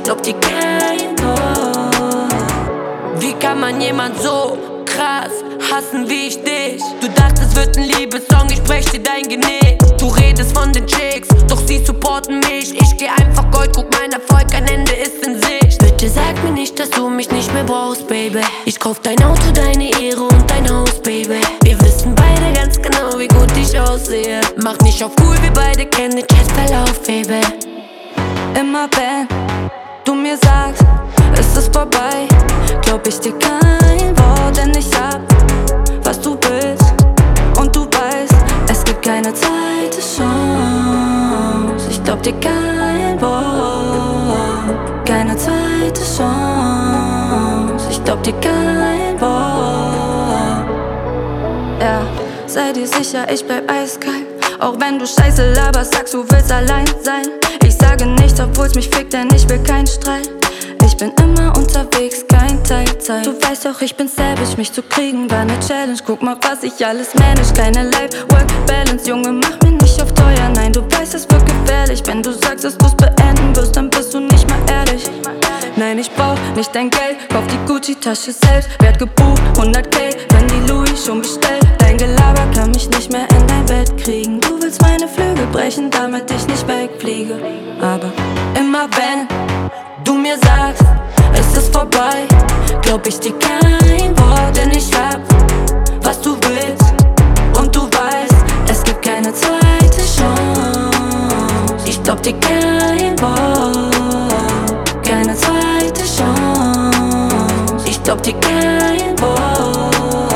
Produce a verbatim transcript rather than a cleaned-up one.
glaub dir kein Wort. Wie kann man jemand so krass hassen wie ich dich? Du dachtest, es wird ein Liebessong, ich brech dir dein Genick. Du redest von den Chicks, doch sie supporten mich. Ich geh einfach Gold, guck, mein Erfolg, kein Ende ist in Sicht. Bitte sag mir nicht, dass du mich nicht mehr brauchst, Baby. Ich kauf dein Auto, deine Ehre und dein Haus, Baby. Wir wissen beide ganz genau, wie gut ich aussehe. Mach nicht auf cool, wir beide kennen den Chatverlauf, Baby. Immer wenn du mir sagst, es ist vorbei, glaub ich dir kein Wort, denn ich hab, was du willst. Und du weißt, es gibt keine zweite Chance. Ich glaub dir kein Wort, keine zweite Chance. Ich glaub dir kein Wort. Ja, sei dir sicher, ich bleib eiskalt. Auch wenn du Scheiße laberst, sagst du willst allein sein. Ich sage nichts, obwohl's mich fickt, denn ich will keinen Streit. Ich bin immer unterwegs, kein Teilzeit. Du weißt doch, ich bin savage, mich zu kriegen war ne Challenge. Guck mal, was ich alles manage, keine Life-Work-Balance. Junge, mach mir nicht auf teuer, nein, du weißt, es wird gefährlich. Wenn du sagst, dass du's beenden wirst, dann bist du nicht mal ehrlich. Nein, ich brauch nicht dein Geld, kauf die Gucci-Tasche selbst. Werd gebucht, hundert K, wenn die Louis schon bestellt. Dein Gelaber kann mich nicht mehr in dein Bett kriegen. Du willst meine Flügel brechen, damit ich nicht wegfliege. Aber immer wenn du mir sagst, es ist vorbei, glaub ich dir kein Wort, denn ich hab, was du willst. Und du weißt, es gibt keine zweite Chance. Ich glaub dir kein Wort, keine zweite Chance. Ich glaub dir kein Wort.